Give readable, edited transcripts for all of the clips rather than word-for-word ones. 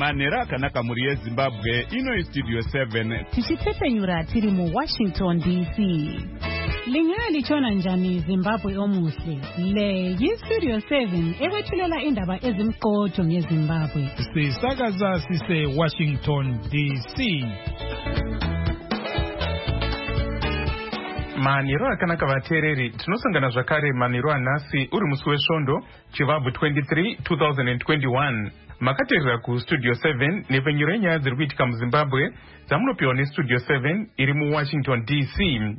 Manera kanaka muri yeZimbabwe ino Studio 7 tichitepenyura tiri mu Washington DC. Lingani chona njani Zimbabwe omuhle. Le yi-Studio 7 ewethulela indaba ezimqotho ngeZimbabwe. Sisakaza sise Washington DC. Maniro akanaka vateereri, tinosangana zvakare maniro anhasi uri musi wesvondo chivabvu 23 2021. Makateerera kuStudio 7 nepenyuro yenyaya dziri kuitika muZimbabwe dzamunopiwa neStudio 7 iri muWashington DC.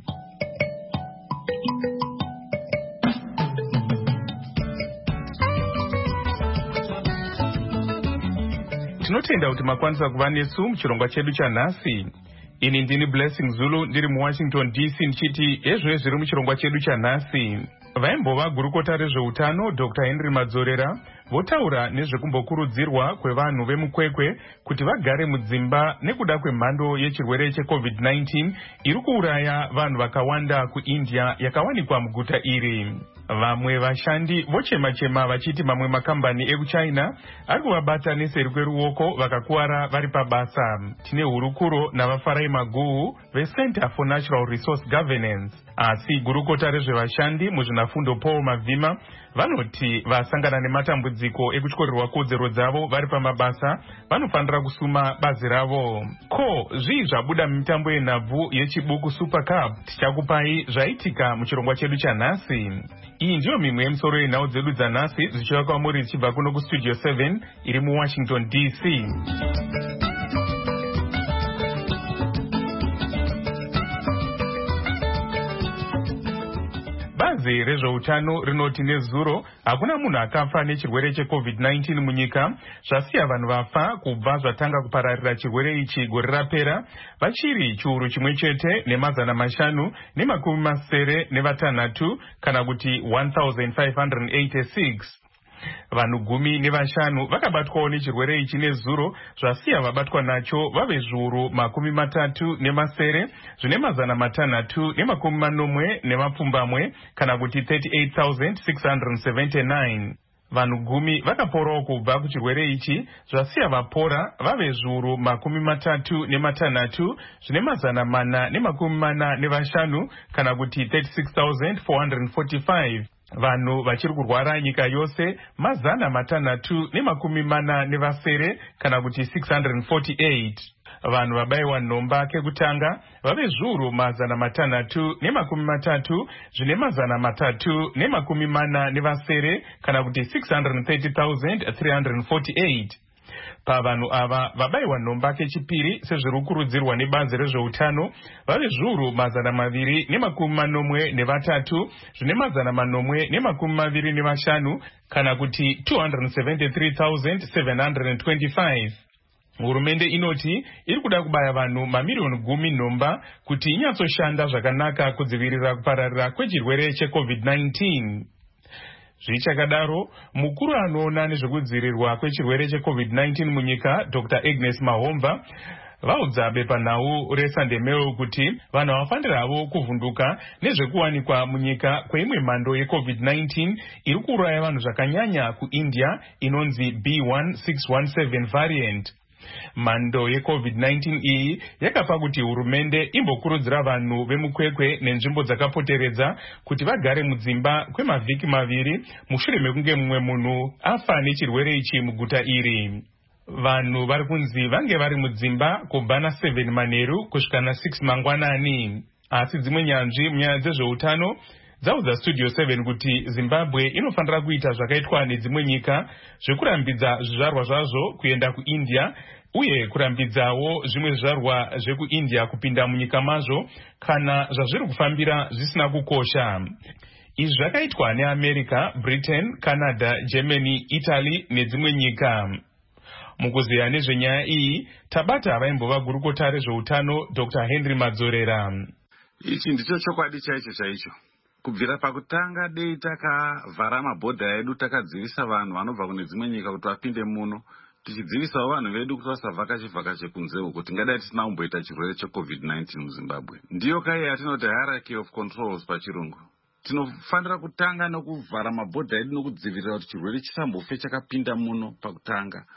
Tinotenda kuti makwanisa kuva nesu muchirongwa chedu chanhasi. Ini ndini Blessing Zulu ndiri muWashington DC ndichiti ezvo zviri muchirongwa chedu chanhasi. Vaimbova gurukota rezveutano Dr. Henry Madzorera votaura nezvekumbokurudzirwa kwevanhu vemukwekwe kuti vagare mudzimba nekuda kwemhando yechirwere cheCovid-19 iri kuuraya vanhu vakawanda kuIndia yakawanikwa muguta iri. Vamwe vashandi vochema-chema vachiti mamwe makambani ekuChina ari kuvabata neseri kweruoko vakakuwara vari pabasa. Tine hurukuro navafarai maguhu veCenter for Natural Resource Governance. Asi gurukota rezvevashandi muzvinafundo Paul Mavhima vanoti vasangana nematambudziko ekutyorerwa kodzero dzavo vari pamabasa vanofanira kusuma bazi ravo. Ko zvii zvabuda mumitambo yenhabvu yechibuku Super Cup tichakupai zvaitika muchirongwa chedu chanhasi. Iyi ndiyo mimwe yemisoro yenhau dzedu dzanhasi zichiva kwamuri zichibva kuno kuStudio 7 iri muWashington DC. Bazi rezveutano rinoti nezuro hakuna munhu akafa nechirwere cheCovid-19 munyika, zvasiya vanhu vafa kubva zvatanga kupararira chirwere ichi gore rapera vachiri chiuru chimwe chete nemazana mashanu nemakumi masere nevatanhatu kana kuti 1586. Vanhu 15 vakabatwawo nechirwere ichi nezuro, zvasiya vabatwa nacho vave zviuru makumi matatu nemasere zvine mazana matanhatu nemakumi manomwe nemapfumbamwe kana kuti 38,679. Vanhu 10 vakaporawo kubva kuchirwere ichi, zvasiya vapora vave zviuru makumi matatu nematanhatu zvine mazana mana nemakumi mana nevashanu kana kuti 36,445. Vanhu vachiri kurwara nyika yose mazana matanhatu nemakumi mana nevasere kana kuti 648. Vanhu vabayiwa nhomba kekutanga vave zviuru mazana matanhatu nemakumi matatu zvine mazana matatu nemakumi mana nevasere kana kuti 630,348. Pavanhu ava vabayiwa nhomba kechipiri sezviri kukurudzirwa nebazi rezveutano vave zviuru mazana maviri nemakumi manomwe nevatatu zvine mazana manomwe nemakumi maviri nevashanu kana kuti 273,725. Hurumende inoti iri kuda kubaya vanhu mamiliyoni 10 nhomba kuti inyatsoshanda zvakanaka kudzivirira kupararira kwechirwere cheCovid-19. Zvichakadaro, mukuru anoona nezvekudzivirirwa kwechirwere cheCovid-19 munyika Dr. Agnes Mahomva vaudza bepanhau reSunday Mail kuti vanhu havafaniravo kuvhunduka nezvekuwanikwa munyika kweimwe mhando yeCovid-19 iri kuuraya vanhu zvakanyanya kuIndia inonzi B1617 variant. Mhando yeCovid-19 iyi yakapa kuti hurumende imbokurudzira vanhu vemukwekwe nenzvimbo dzakapoteredza kuti vagare mudzimba kwemavhiki maviri mushure mekunge mumwe munhu afa nechirwere ichi muguta iri. Vanhu vari kunzi vange vari mudzimba kubva na7 manheru kusvika na6 mangwanani. Asi dzimwe nyanzvi munyaya dzezveutano dzaudza Studio 7 kuti Zimbabwe inofanira kuita zvakaitwa nedzimwe nyika zvekurambidza zvizvarwa zvazvo kuenda kuIndia uye kurambidzawo zvimwe zvizvarwa zvekuIndia kupinda munyika mazvo kana zvazviri kufambira zvisina kukosha. Izvi zvakaitwa neAmerica, Britain, Canada, Germany, Italy nedzimwe nyika. Mukuzeya nezvenyaya iyi tabata vaimbova gurukota rezveutano Dr. Henry Madzorera. Ichi ndicho chokwadi chaicho chaicho. Kubvira pakutanga dei takavhara mabhodha edu takadzivisa vanhu vanobva kune dzimwe nyika kuti vapinde muno, tichidzivisawo vanhu vedu kuti vasavhakache kunze uko tingadai tisina kumboita chirwere cheCovid-19 muZimbabwe. Ndiyo kai yatinoti hierarchy of controls pachirungu. Tinofanira kutanga nokuvhara mabhodha edu nokudzivirira kuti chirwere chisambofe chakapinda muno pakutanga.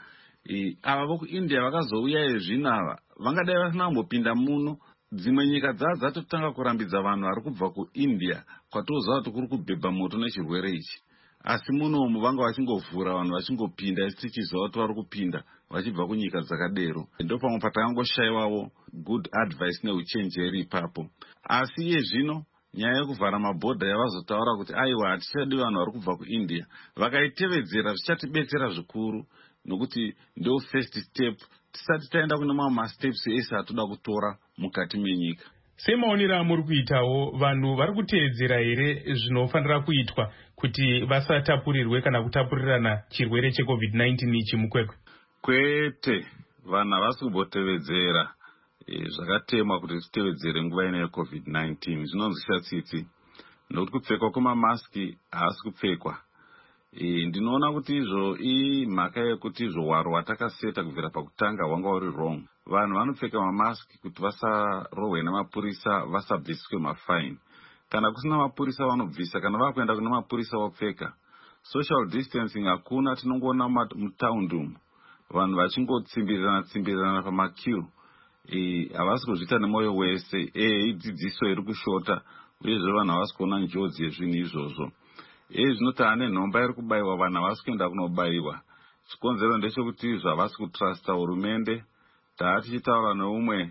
ava vokuindia vakazouya zvino vangadai vasinambopinda muno. Dzimwe nyika dzatotanga kurambidza vanhu vari kubva kuindia kwatoziva kuti kuri kubhebha moto nechirwere ichi, asi munomu vanga vachingovhura vanhu vachingopinda isi tichiziva kuti vari kupinda vachibva kunyika dzakadero. Ndopamwe patangoshayiwawo good advice neuchenjeri ipapo. Asi iye zvino nyaya yekuvhara mabhodha yavazotaura kuti aiwa hatichadi vanhu vari kubva kuindia, vakaitevedzera zvichatibetsera zvikuru, nokuti ndo first step tisati taenda kune mamwe masteps ese atoda kutora mukati menyika. Semaonera muri kuitawo, vanhu vari kuteedzera here zvinofanira kuitwa kuti vasatapurirwe kana kutapurirana chirwere cheCovid-19 ichi mukwekwe? Kwete, vanhu havasi kumbotevedzera zvakatemwa kuti titevedzere nguva ino yeCovid-19. Zvinonzi shatsitsi, nokuti kupfekwa kwemamaski haasi kupfekwa. Ndinoona kuti izvo imhaka yekuti izvo hwaro hwatakaseta kubvira pakutanga hwanga uri wrong. Vanhu vanopfeka mamaski kuti vasarohwe nemapurisa, vasabviswe mafaini. Kana kusina mapurisa vanobvisa, kana vakuenda kune mapurisa vopfeka. Social distancing hakuna, tinongoona mutaundi umu vanhu vachingotsimbirana pamaqueue. Havasi kuzviita nemwoyo wese. Idzidziso iri kushota, uyezve vanhu havasi kuona njodzi yezvinhu izvozvo. Zvinoti ane nhomba iri kubayiwa, vanhu havasi kuenda kunobayiwa. Chikonzero ndechekuti havasi kutrusta hurumende. Tichitaura neumwe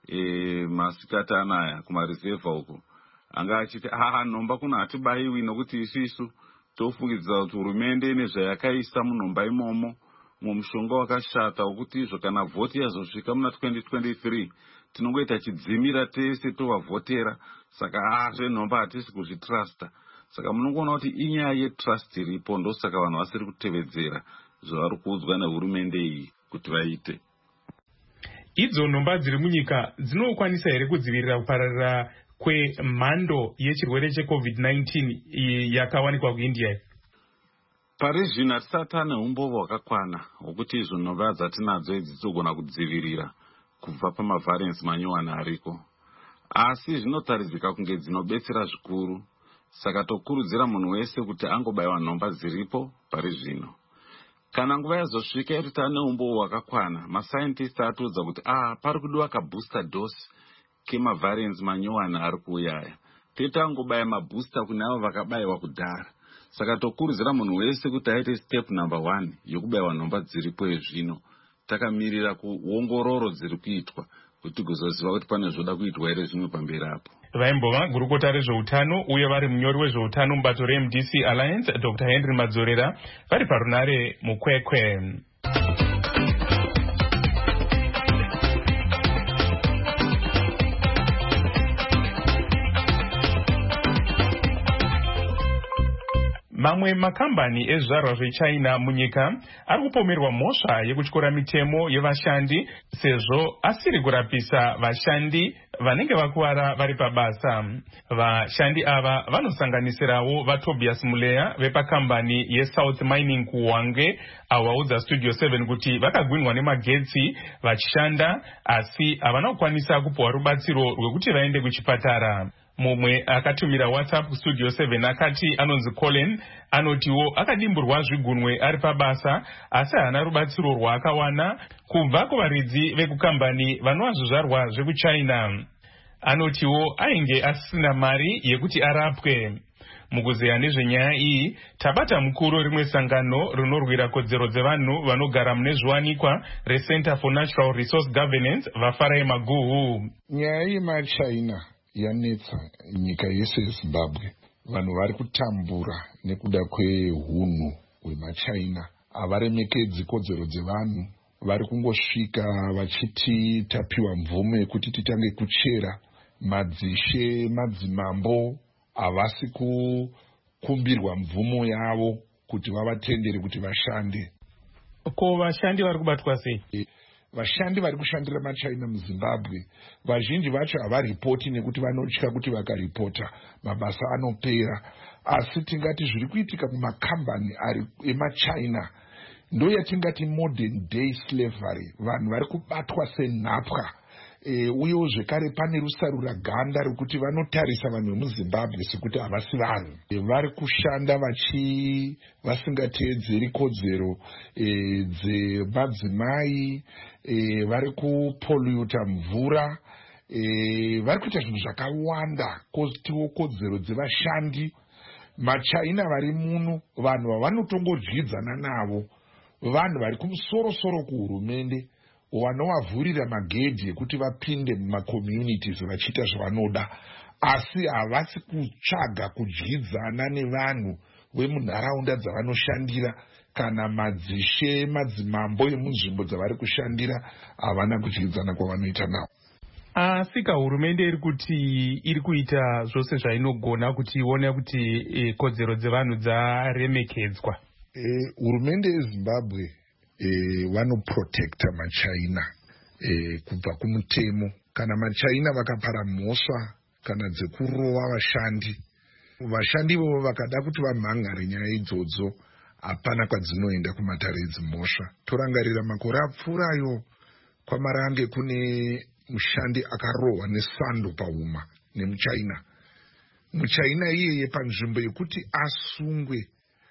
masikati anaya kumareserva uko, anga achiti nhomba kuno hatibayiwi nokuti isu tofungidzira kuti hurumende ine zvayakaisa munhomba imomo, mumushonga wakashata wokuti izvo kana vhoti yazosvika muna 2023 tinongoita chidzimira tese tovavhotera. Saka zvenhomba hatisi kuzvitrusta. Saka munongoona kuti inyaya yetrust iripo, ndosaka vanhu vasiri kutevedzera zvavari kuudzwa nehurumende iyi kuti vaite. Idzo nhomba dziri munyika dzinokwanisa here kudzivirira kupararira kwemhando yechirwere cheCovid-19 yakawanikwa kuIndia? Pari zvino hatisati tane umbova hwakakwana hwokuti izvo nhomba dzatinadzo idzi dzogona kudzivirira kubva pamavharensi manyuwana ariko, asi zvinotaridzika kunge dzinobetsera zvikuru. Saka tokurudzira munhu wese kuti angobayiwa nhomba dziripo pari zvino. Kana nguva yazosvika yekuti tane umboo hwakakwana, masaintisti atiudza kuti pari kudiwa kabooster dose kemavharensi manyuwana ari kuuyaya. Titangobaya mabooster kune avo vakabayiwa kudhara. Saka tokurudzira munhu wese kuti aite step number 1 yokubayiwa nhomba dziripo yezvino. Takamirira kuongororo dziri kuitwa kuti tigozoziva kuti pane zvoda kuitwa here zvimwe pamberi apo. Vaimbova gurukota rezveutano uye vari munyori wezveutano mubato reMDC Alliance, Dr. Henry Madzorera, vari parunare mukwekwe. Mamwe makambani ezvizvarwa zveChina munyika ari kupomerwa mhosva yekutyora mitemo yevashandi sezvo asiri kurapisa vashandi vanenge vakuwara vari pabasa. Vashandi ava vanosanganisirawo vaTobias Muleya vepakambani yeSouth Mining kuHwange, avo vaudza Studio 7 kuti vakagwinwa nemagetsi vachishanda asi havana kukwanisa kupiwa rubatsiro rwekuti vaende kuchipatara. Mumwe akatumira WhatsApp Studio 7 akati anonzi Colin, anotiwo akadimburwa zvigunwe ari pabasa asi haana rubatsiro rwaakawana kubva kuvaridzi vekukambani vanova zvizvarwa zvekuChina. Anotiwo ainge asina mari yekuti arapwe. Mukuzeya nezvenyaya iyi, tabata mukuru rimwe sangano rinorwira kodzero dzevanhu vanogara mune zviwanikwa reCenter for Natural Resource Governance, Vafarai Maguhu. Nyaya yemaChina yanetsa nyika yese yeZimbabwe. Vanhu vari kutambura nekuda kwehunhu hwemaChina. Havaremekedzi kodzero dzevanhu. Vari kungosvika vachiti tapiwa mvume yekuti titange kuchera. Madzishe, madzimambo havasi kukumbirwa mvumo yavo kuti vavatendere kuti vashande. Ko vashandi vari kubatwa sei? Vashandi vari kushandira maChina muZimbabwe vazhinji vacho havaripoti nekuti vanotya kuti vakaripota mabasa anopera. Asi tingati zviri kuitika mumakambani ari emaChina ndo yatingati modern day slavery. Vanhu vari kubatwa senhapwa uyewo zvekare pane rusarura ganda rekuti vanotarisa vanhu vemuzimbabwe sekuti havasi vanhu. Vari kushanda vasingateedzeri kodzero dzemadzimai, vari kupolluta mvura, vari kuita zvinhu zvakawanda kotiwo kodzero dzevashandi. Machaina vari muno vanhu vavanotongodyidzana navo vanhu vari kumusoro-soro kuhurumende vanovavhurira magedhi ekuti vapinde mumakomyunities vachiita zvavanoda, asi havasi kutsvaga kudyidzana nevanhu vemunharaunda dzavanoshandira kana madzimambo emunzvimbo dzavari kushandira. Havana kudyidzana kwavanoita navo. Asi hurumende iri kuti iri kuita zvose zvainogona kuti ione kuti kodzero dzevanhu dzaremekedzwa. Hurumende yeZimbabwe vanoprotecta machaina kubva kumutemo. Kana machaina vakapara mhosva kana dzekurova vashandi vovo vakada kuti vamhangare nyaya idzodzo, hapana kwadzinoenda kumatare edzimhosva. Torangarira makore apfuurayo kwamarange kune mushandi akarohwa nesando pahuma nemuchaina. Muchaina iyeye panzvimbo yekuti asungwe,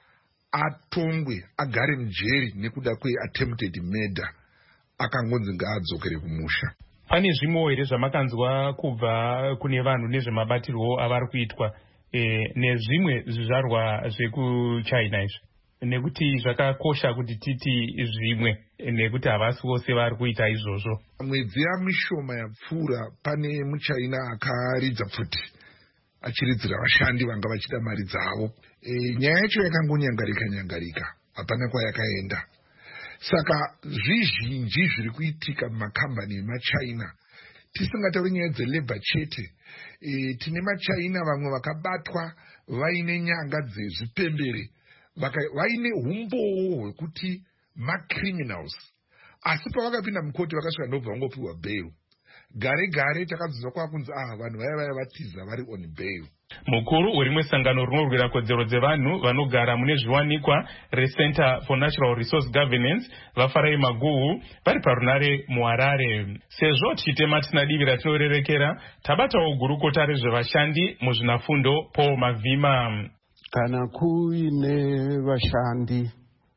atongwe, agare mujeri nekuda kweattempted murder, akangonzi ngaadzokere kumusha. Pane zvimwewo here zvamakanzwa kubva kune vanhu nezvemabatirwo avari kuitwa nezvimwe zvizvarwa zvekuchina izvi? Nekuti zvakakosha kuti titi zvimwe, nekuti havasi vose vari kuita izvozvo. Mwedzi yamishoma yapfuura pane muchaina akaridza pfuti achiridzira vashandi vanga vachida mari dzavo. Nyaya yacho yakangonyangarika, hapana kwayakaenda. Saka zvizhinji zviri kuitika mumakambani emachaina, tisingatauri nyaya dzelebha chete. Tine machaina vamwe vakabatwa vaine nyanga dzezvipembere, vaine umbowo hwekuti macriminals, asi pavakapinda mukoti vakasvika ndobva vangopiwa bail. Gare takadzizwa kwakunzi vanhu vaya vatiza vari on bail. Mukuru werimwe sangano rinorwira kodzero dzevanhu vanogara mune zviwanikwa reCenter for Natural Resource Governance vaFarai Maguhu vari parunare muHarare. Sezvo tichitema tisina divi ratinorerekera, tabatawo gurukota rezvevashandi muzvinafundo Paul Mavhima. Kana kuine vashandi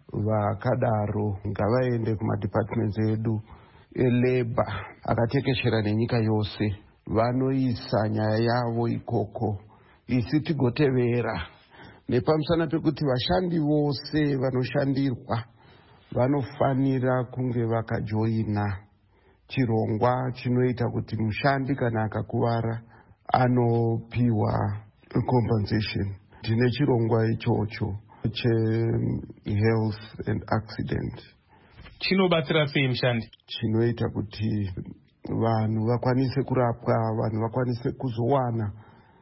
vakadaro ngavaende kumadepartments edu elabor akatekeshera nenyika yose, vanoisa nyaya yavo ikoko, isi tigotevera nepamusana pekuti vashandi vose vanoshandirwa vanofanira kunge vakajoina chirongwa chinoita kuti mushandi kana akakuvara anopiwa compensation. Tine chirongwa ichocho che-health and accident. Chinobatsira sei mushandi? Chinoita kuti vanhu vakwanise kurapwa, vanhu vakwanise kuzowana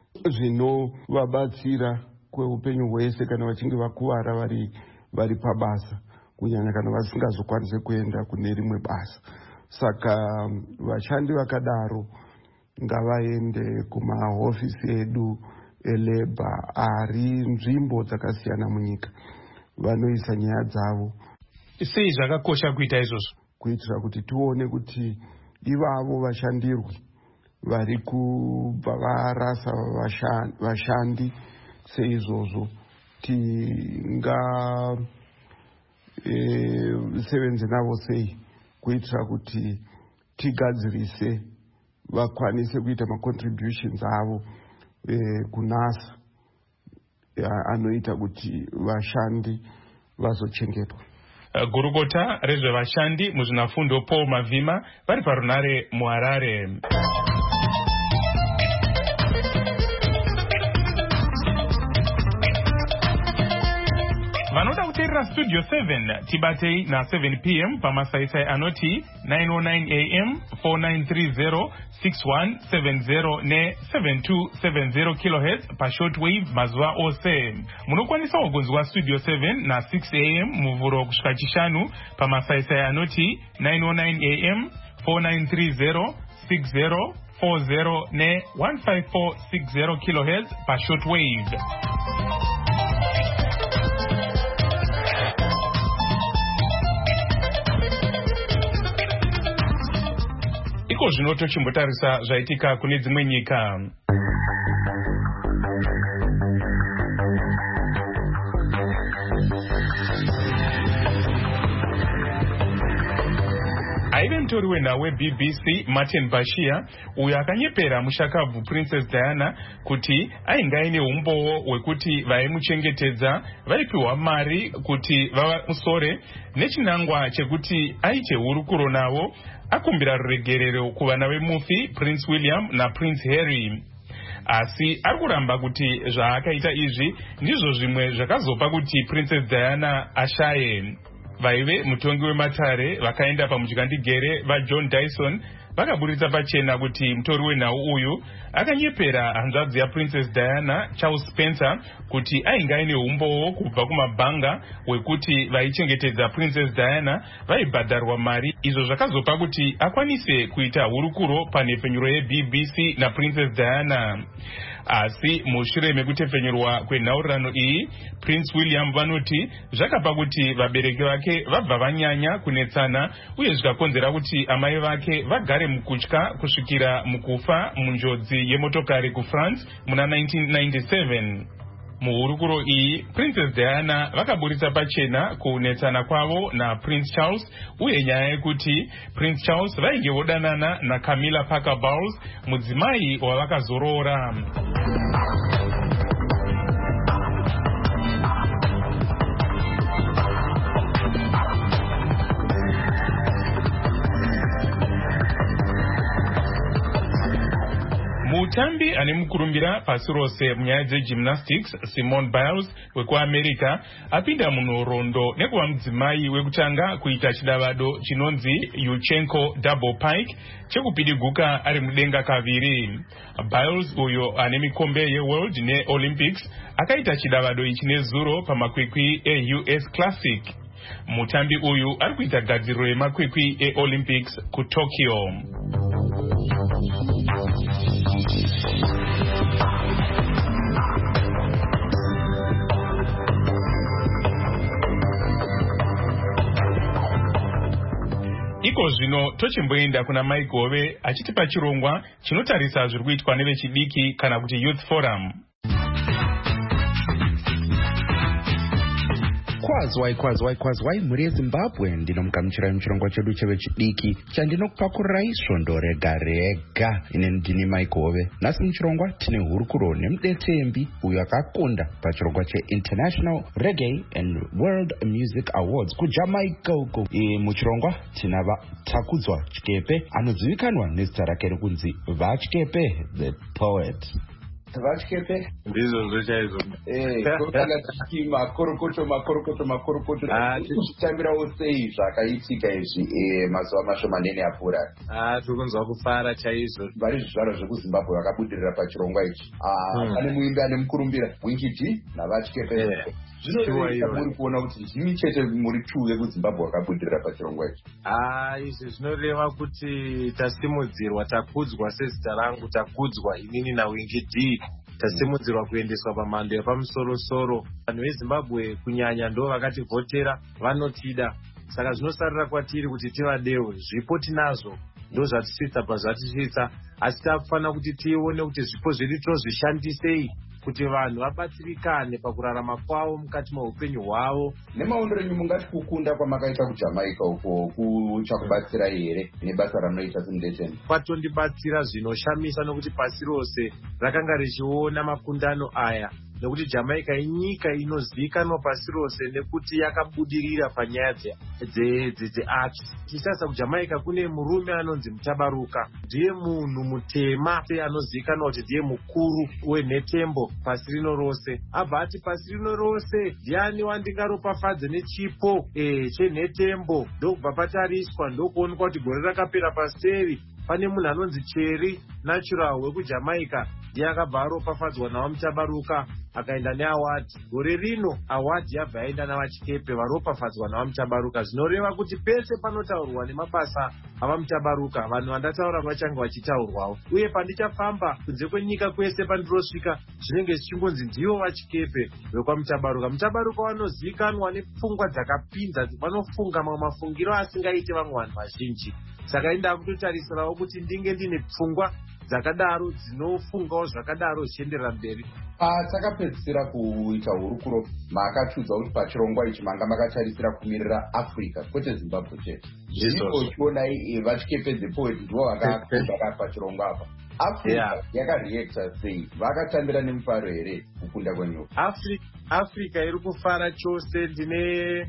zvinovabatsira kweupenyu hwese kana vachinge vakuvara vari pabasa, kunyanya kana vasingazokwanise kuenda kune rimwe basa. Saka vashandi vakadaro ngavaende kumahofisi edu elabor ari nzvimbo dzakasiyana munyika, vanoisa nyaya dzavo. Sei zvakakosha kuita izvozvo? Kuitira kuti tione kuti ivavo vashandirwi vari kubva varasa vashandi seizvozvo tingasevenze navo sei, kuitira kuti tigadzirise vakwanise kuita macontributions avo kunasa anoita kuti vashandi vazochengetwa. Gurukota rezvevashandi muzvinafundo Paul Mavhima vari parunare muHarare. Vanoda kuteerera Studio 7 tibatei na7 p.m. pamasaisai anoti 909 am 4930 6170 ne7270 kHz pashortwave mazuva ose. Munokwanisawo kunzwa Studio 7 na6 am muvhuro kusvika chishanu pamasaisai anoti 909 am 4930 6040 ne15460 kHz pashortwave. iko zvino tochimbotarisa zvaitika kune dzimwe nyika. Aive mutori wenhau weBBC Martin Bashir uyo akanyepera mushakabvu Princess Diana kuti ainge aine umbowo hwekuti vaimuchengetedza vaipiwa mari kuti vamusore nechinangwa chekuti aite hurukuro navo, akumbira ruregerero kuvana vemufi Prince William naPrince Harry. Asi ari kuramba kuti zvaakaita izvi ndizvo zvimwe zvakazopa kuti Princess Diana ashaye. Vaive mutongi wematare vakaenda pamudyandigere vaJohn Dyson vakaburitsa pachena kuti mutori wenhau uyu akanyepera hanzvadzi yaPrincess Diana, Charles Spencer, kuti ainge aine umbowo kubva kumabhanga hwekuti vaichengetedza Princess Diana vaibhadharwa mari, izvo zvakazopa kuti akwanise kuita hurukuro panhepfenyuro yeBBC naPrincess Diana. Asi mushure mekutepfenyurwa kwenhaurirano iyi, Prince William vanoti zvakapa kuti vabereki vake vabva vanyanya kunetsana uye zvikakonzera kuti amai vake vagare mukutya kusvikira mukufa munjodzi yemotokari kuFrance muna 1997. Muhurukuro iyi, Princess Diana vakaburitsa pachena kunetsana kwavo naPrince Charles uye nyaya yekuti Prince Charles vainge vodanana naCamilla Parker Bowles, mudzimai wavakazorora. Mutambi ane mukurumbira pasi rose munyaya dzegymnastics Simone Biles wekuAmerica apinda munhoroondo nekuva mudzimai wekutanga kuita chidavado chinonzi Yuchenko Double Pike chekupidiguka ari mudenga kaviri. Biles uyo ane mikombe yeWorld neOlympics akaita chidavado ichi nezuro pamakwikwi eUS Classic. Mutambi uyu ari kuita gadziriro yemakwikwi eOlympics kuTokyo. Iko zvino tochimboenda kuna Mike Gove achitipa chirongwa chinotarisa zviri kuitwa nevechidiki kana kuti Youth Forum. Kwazwai mhuri yeZimbabwe, ndinomugamuchirai muchirongwa chedu chevechidiki chandinokupakurai svondo rega rega. Ine ndini Mike Hove. Nhasi muchirongwa tine hurukuro nemudetsembi uyo akakunda pachirongwa cheInternational Reggae and World Music Awards kuJamaica uko. Muchirongwa tina Takudzwa Chikepe anozivikanwa nezita rake rekunzi Vachikepe the Poet. Vachikepe ndizvo zvechaizvo makorokoto tichitambirawo sei zvakaitika izvi mazuva mashomanene apfuura. Tiri kunzwa kufara chaizvo. Vari zvizvarwa zvekuZimbabwe vakabudirira pachirongwa ichi. Pane muimbi ane mukurumbira Winky D naVachikepe. Zvinoreisa muri kuona kuti zvimi chete muri 2 vekuZimbabwe vakabudirira pachirongwa ichi. Izvi zvinoreva kuti tasimudzirwa, takudzwa sezita rangu, takudzwa inini naWinky D. Tasimudzirwa kuendeswa pamhando yepamusoro-soro. Vanhu veZimbabwe kunyanya ndo vakativhotera, vanotida. Saka zvinosarira kwatiri kuti tivadewo. Zvipo tinazvo, ndo zvatisvitsa pazvatisvitsa. Asi tafanira kuti tione kuti zvipo zvedu tozvishandisei kuti vanhu vabatsirikane pakurarama kwavo mukati meupenyu hwavo. Nemaondero enyu mungati kukunda kwamakaita kuJamaica uko kuchakubatsirai here nebasa ramunoita semudetsembi? Kwatondibatsira zvinoshamisa nokuti pasi rose rakanga richiona makundano aya, nekuti Jamaica inyika inozivikanwa pasi rose nekuti yakabudirira panyaya dzearts. Tichitasa kuJamaica kune murume anonzi Mutabaruka, ndiye munhu mutema anozivikanwa kuti ndiye mukuru wenhetembo pasi rino rose. Abva ati pasi rino rose ndiani wandingaropafadze nechipo chenhetembo. Ndokubva patariswa, ndokuonekwa kuti gore rakapera paseri pane munhu anonzi Cherry Natural wekuJamaica ndiye akabva aropafadzwa naVamutabaruka akaenda neawadi. Gore rino awadi yabva yaenda naVachikepe varopafadzwa naVamutabaruka. Zvinoreva kuti pese panotaurwa nemabasa aVamutabaruka vanhu vandataura vachanga vachitaurwawo. Uye pandichafamba kunze kwenyika kwese pandirosvika zvinenge zvichingonzi ndivo Vachikepe vekwaMutabaruka. Mutabaruka vanozivikanwa nepfungwa dzakapinza, vanofunga mamwe mafungiro asingaiti vamwe vanhu vazhinji. Saka inda kutotarisirawo kuti ndinge ndine pfungwa dzakadaro dzinofungawo zvakadaro zvichienderera mberi. Takapedzisira kuita hurukuro makachudza kuti pachirongwa ichi manga makatarisira kumirira Africa kwete Zimbabwe chete. Zvino chiona vachikepe the poet ndivo vakakunda pachirongwa apa. Africa yakareacta sei? Vakatambira nemufaro here kukunda kwenyuka? Africa iri kufara chose. Ndine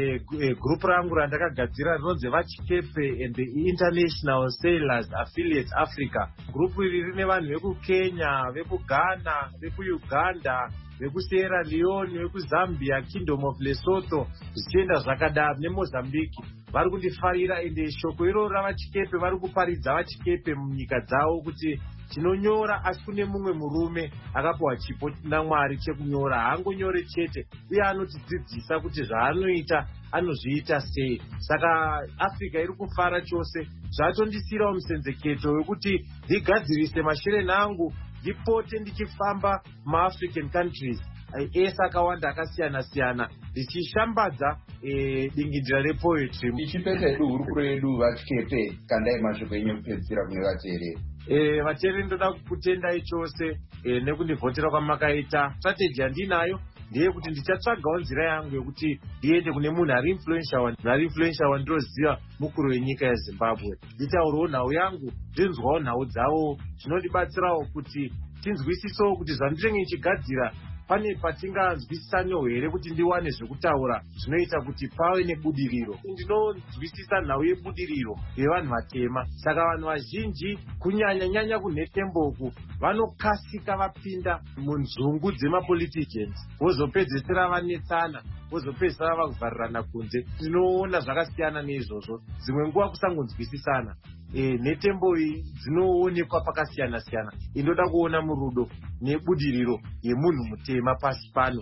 group rangu randakagadzira rinonzi vachikepe and the International Sailors Affiliates Africa. Group iri rine vanhu vekukenya, vekughana, vekuuganda, vekusierra leone, vekuzambia, kingdom of Lesotho, zvichienda zvakadaro nemozambique. Vari kundifarira ende shoko iro ravachikepe vari kuparidza vachikepe munyika dzavo kuti tinonyora asi kune mumwe murume akapiwa chipo naMwari chekunyora. Haangonyore chete uye anotidzidzisa kuti zvaanoita anozviita sei. Saka Africa iri kufara chose. Zvatondisirawo musenzeketo wekuti ndigadzirise mashure nangu ndipote ndichifamba muAfrican countries ese akawanda akasiyana-siyana ndichishambadza dingindira repoetry. Ichipeta edu hurukuro yedu vachikepe kandai mashoko enyu kupedzisira kune vateereri. Vateereri ndoda kutendai chose nekundivhotera kwamakaita. Strategy yandinayo ndeyekuti ndichatsvagawo nzira yangu yekuti ndiende kune munhu ari influential wandinoziva mukuru wenyika yeZimbabwe. Nditaurawo nhau yangu, ndinzwawo nhau dzavo. Zvinodibatsirawo kuti tinzwisisewo kuti zvandinenge ndichigadzira pane patinganzwisisanawo here kuti ndiwane zvekutaura zvinoita kuti pave nebudiriro. Ndinonzwisisa nhau yebudiriro yevanhu vatema. Saka vanhu vazhinji kunyanya kunhetemboku vanokasika vapinda munzungu dzemapoliticians vozopedzesera vanetsana, vozopedzesera vakuvharirana kunze. Tinoona zvakasiyana neizvozvo. Dzimwe nguva kusangonzwisisana. Netembo iyi dzinoonekwa pakasiyana-siyana. Indoda kuona murudo nebudiriro yemunhu mutema pasi pano.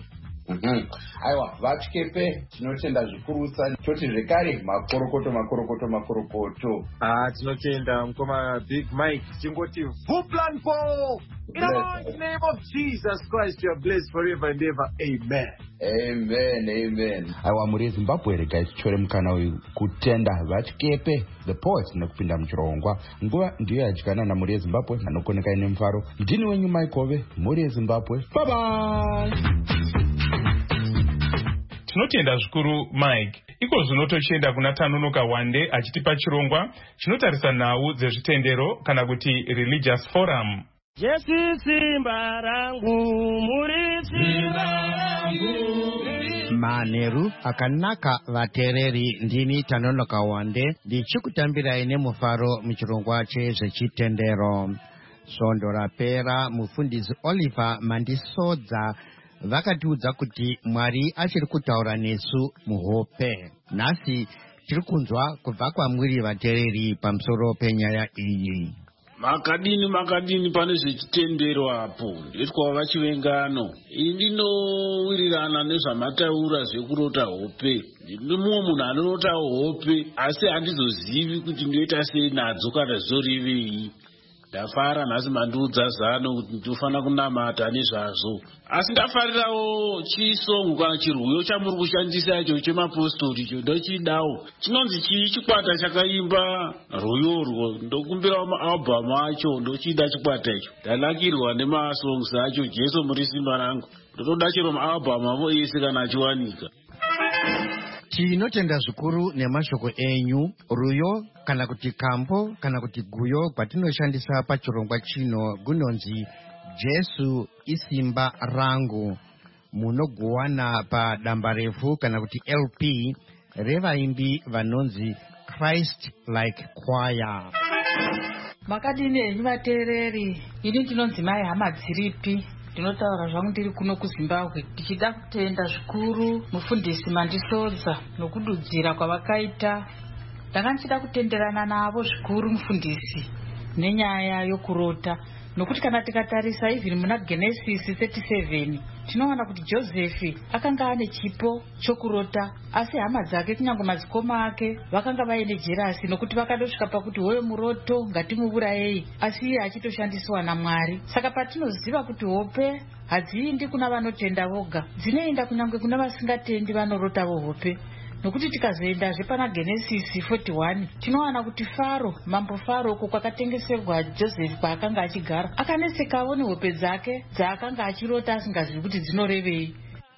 Aiwa, vachikepe tinotenda zvikurusa. Toti zvekare makorokoto. Tinotenda mukoma Big Mike. Tingoti Vuplanpo! In the name of Jesus Christ, you are blessed forever and ever. Amen. Amen. Aiwa, muri Zimbabwe regai tichore mukana uyu kutenda vachikepe the poets nekupinda muchirongwa. Nguva ndiyo yadyana namuri yeZimbabwe nanokoneka ine mufaro. Ndini wenyu Maikove, muri yeZimbabwe. Bye bye. Tinotenda zvikuru Mike. Iko zvino tochienda kuna Tanonoka Wande achitipa chirongwa chinotarisa nhau dzezvitendero kana kuti religious forum. Jesu simba rangu, muri simba rangu. Manheru akanaka vateereri, ndini Tanonoka Wande ndichikutambirai nemufaro muchirongwa chezvechitendero. Svondo rapera mufundisi Oliver Mandisodza vakatiudza kuti Mwari achiri kutaura nesu muhope. Nhasi tiri kunzwa kubva kwamuri vateereri pamusoro penyaya iyi. Makadini pane zvechitendero apo ndetwa vachivengano. Ndinowirirana nezvamataura zvekurota hope. Ndine mumwe munhu anorota hope asi handizozivi kuti ndoita sei nadzo kana zvizorevei. Ndafara nhasi mandiudza zano kuti ndinofanira kunamata nezvazvo. Asi ndafarirawo chisongo kana chirwiyo chamuri kushandisa icho chemapostori icho ndochidawo. Chinonzi chii chikwata chakaimba rwiyorwo. Ndokumbirawo maalbhamu acho ndochida chikwata icho. Ndalakirwa nemasongs acho Jesu muri simba rangu. Ndotoda chero maalbhamu avo ese kana achiwanika. Tinotenda zvikuru nemashoko enyu. Ruyo kana kuti kambo kana kuti guyo kwatinoshandisa pachirongwa chino gunonzi Jesu isimba rangu. Munoguwana padamba refu kana kuti LP revaimbi vanonzi Christ Like Choir. Makadini enyu vateereri, ini ndinonzi mai hama dziripi. Ndinotaura zvangu ndiri kuno kuZimbabwe. Ndichida kutenda zvikuru mufundisi Mandisodza nokududzira kwavakaita. Ndanga ndichida kutenderana navo zvikuru mufundisi nenyaya yokurota. Nokuti kana tikatarisa even muna Genesis 37 tinoona kuti Josefi akanga ane chipo chokurota, asi hama dzake kunyange madzikoma ake vakanga vaine jerasi nokuti vakadosvika pakuti hoyo muroto ngatimuurayei, asi iye achitoshandiswa naMwari. Saka patinoziva kuti hope hadziindi kuna vanotenda voga, dzinoenda kunyange kuna vasingatendi vanorotavo hope. nokuti tikazoendazve pana Genesis 41 tinowana kuti Faro, mambo Faro, uko kwakatengeserwa Joseph kwaakanga achigara, akanesekawo nehope dzake dzaakanga achirota asingazivi kuti dzinorevei.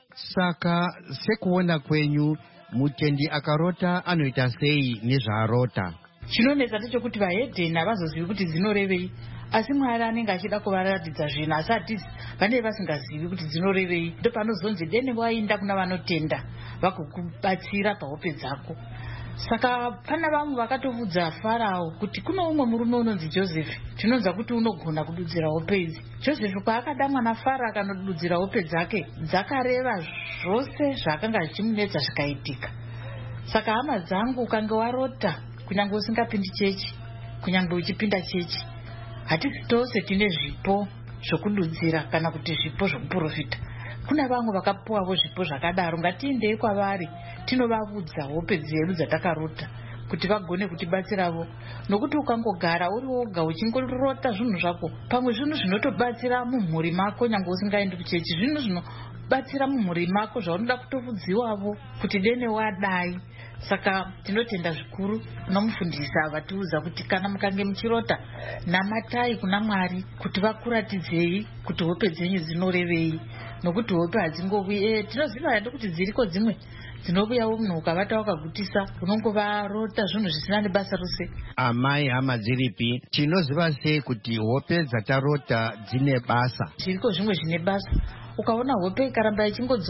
Saka sekuona kwenyu, mutendi akarota anoita sei nezvaarota? Chinonetsa ndechekuti vahedheni havazozivi kuti dzinorevei, asi Mwari anenge achida kuvaratidza zvinhu asi hatisi vanenge vasingazivi kuti dzinorevei. Ndo panozonzi dene wainda kuna vanotenda vakukubatsira pahope dzako. Saka pana vamwe vakatobvunza Farao kuti kuno umwe murume unonzi Josefu, tinonza kuti unogona kududzira hope idzi. Josefu kwaakada mwana Farao akanodudzira hope dzake, dzakareva zvose zvakanga zvichimunetsa zvikaitika. Saka hama dzangu, ukange warota, kunyange usingapindi chechi, kunyange uchipinda chechi, hatisi tose tine zvipo zvokududzira kana kuti zvipo zvokuprofita. Kuna vamwe vakapuwawo zvipo zvakadaro, ngatiendei kwavari tinovavudza hope dzedu dzatakarota kuti vagone kutibatsiravo. Nokuti ukangogara uri woga uchingorota zvinhu zvako, pamwe zvinhu zvinotobatsira mumhuri mako nyange usingaendi kuchechi, zvinhu zvinobatsira mumhuri mako zvaunoda kutovudziwavo kuti dene wadai. Saka tinotenda zvikuru nomufundisa vatiudza kuti kana mukange muchirota, namatai kuna Mwari kuti vakuratidzei kuti hope dzenyu dzinorevei, nokuti hope hadzingovi tinoziva hande kuti dziriko dzimwe dzinouyawo munhu ukavata wakagutisa unongovarota zvinhu zvisina nebasa rose. Amai hama dziripi, tinoziva sei kuti hope dzatarota dzine basa? Zviriko zvimwe zvine basa. Ukaona hope ikaramba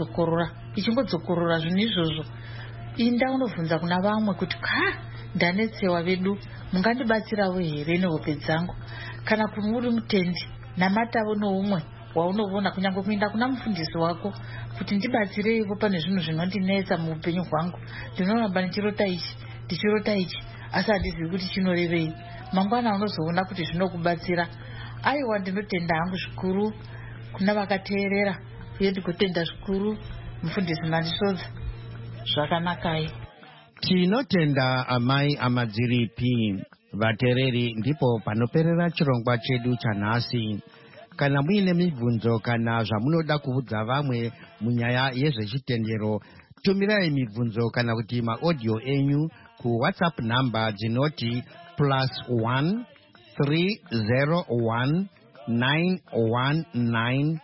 ichingodzokorora zvinhu izvozvo, inda unobvunza kuna vamwe kuti ndanetsewa vedu, mungandibatsirawo here nehope dzangu? Kana kuti uri mutendi, namatawo noumwe waunoona, kunyange kuenda kuna mufundisi wako kuti ndibatsireiwo pane zvinhu zvinondinetsa muupenyu hwangu, ndinoramba ndichirota ichi asi handizivi kuti chinorevei. Mangwana unozoona kuti zvinokubatsira. Aiwa, ndinotenda hangu zvikuru kuna vakateerera, uye ndigotenda zvikuru mufundisi Mandisodza. Zvakanakai. Tinotenda amai amadziripi. Vateereri, ndipo panoperera chirongwa chedu chanhasi. Kana muine mibvunzo kana zvamunoda kuvudza vamwe munyaya yezvechitendero, tumirai mibvunzo kana kuti maaudio enyu ku WhatsApp namba dzinoti +1 301 919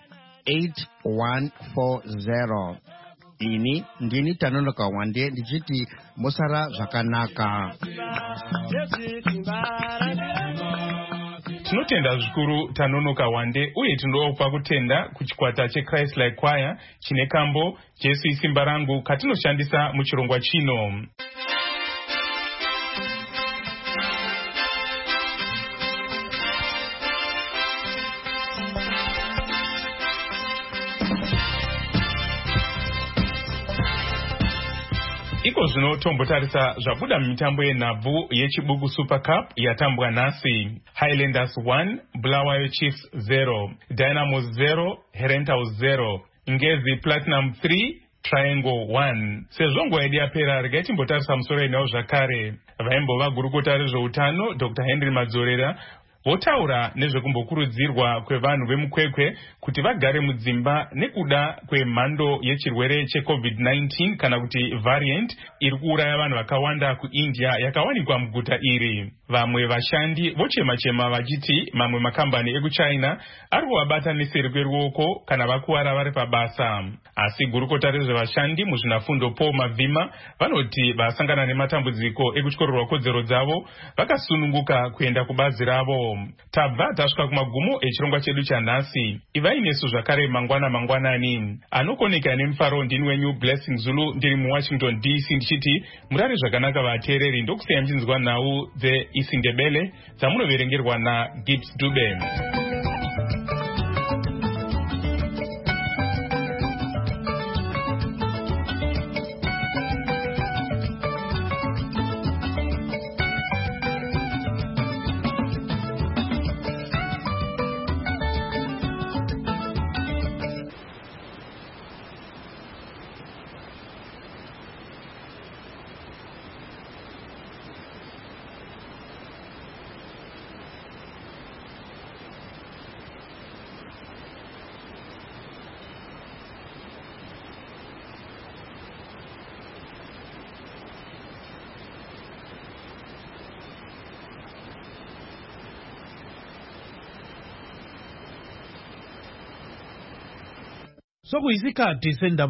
8140. Ini ndini Tanonoka Wande ndichiti mosara zvakanaka. Tinotenda zvikuru Tanonoka Wande, uye tinopa kutenda kuchikwata cheChrist Like Choir chine kambo Jesu isimba rangu katinoshandisa muchirongwa chino. Iko zvino tombotarisa zvabuda mumitambo yenhabvu yechibugu Super Cup yatambwa nhasi. Highlanders 1, Bulawayo Chiefs 0, Dynamos 0, Herentals 0, Ngezi Platinum 3, Triangle 1. Sezvo nguva yedu yapera, regai timbotarisa musoro yenhau zvakare. Vaimbova gurukota rezveutano Dr. Henry Madzorera votaura nezvekumbokurudzirwa kwevanhu vemukwekwe kuti vagare mudzimba nekuda kwemhando yechirwere cheCovid-19 kana kuti variant iri kuuraya vanhu vakawanda kuIndia yakawanikwa muguta iri. Vamwe vashandi vochema-chema vachiti mamwe makambani ekuChina ari kuvabata neseri kweruoko kana vakuwara vari pabasa. Asi gurukota rezvevashandi muzvinafundo Paul Mavhima vanoti vasangana nematambudziko ekutyorerwa kodzero dzavo vakasununguka kuenda kubazi ravo. Tabva tasvika kumagumo echirongwa chedu chanhasi. Ivai nesu zvakare mangwanani. Anokoneka nemufaro ndini wenyu Blessing Zulu, ndiri muWashington DC ndichiti murare zvakanaka vateereri, ndokusiyai mchinzwa nhau dzeIsindebele dzamunoverengerwa naGibbs Dube. sokuyisikhathi sendaba